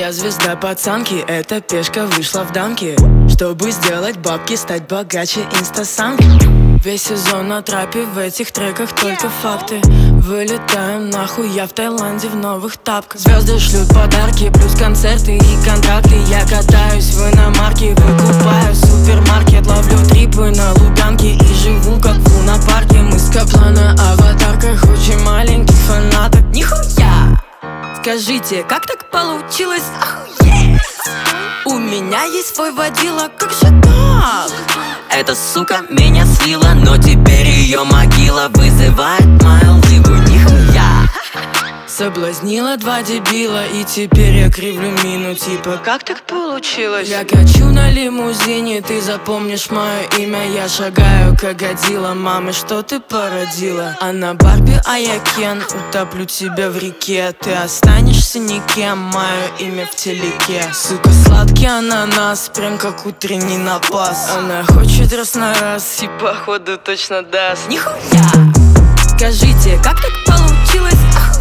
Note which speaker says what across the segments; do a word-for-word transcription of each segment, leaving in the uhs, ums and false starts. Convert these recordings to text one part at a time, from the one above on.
Speaker 1: Я звезда пацанки, эта пешка вышла в дамки, чтобы сделать бабки, стать богаче инстасамки. Весь сезон на трапе, в этих треках только факты. Вылетаем нахуй, я в Таиланде в новых тапках. Звезды шлют подарки, плюс концерты и контракты. Я катаюсь в иномарке, выкупаю супермаркет. Ловлю трипы на Лубянке и живу как в лунопарке. Мы с Капла на аватарках, очень маленьких фанаток. Нихуя! Скажите, как так получилось? Охуеть! У меня есть свой водила, как же так? Эта сука меня слила, но теперь ее могила вызывает мою лыбу. Нихуя! Соблазнила два дебила, и теперь я кривлю мину. Типа, как так получилось? Я качу на лимузине, ты запомнишь мое имя. Я шагаю как Годзилла, мамы, что ты породила? Она Барби, а я Кен, утоплю тебя в реке. Ты останешься никем, мое имя в телеке. Сука, сладкий ананас, прям как утренний напас. Она хочет раз на раз и походу точно даст. Нихуя! Скажите, как так получилось?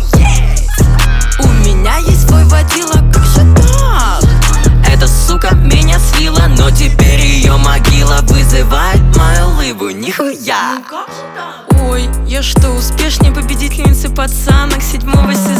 Speaker 1: У меня есть свой водила, как же так? Эта сука меня слила, но теперь ее могила вызывает мою лыбу. Нихуя! Ой, я что, успешнее победительницы пацанок седьмого сезона?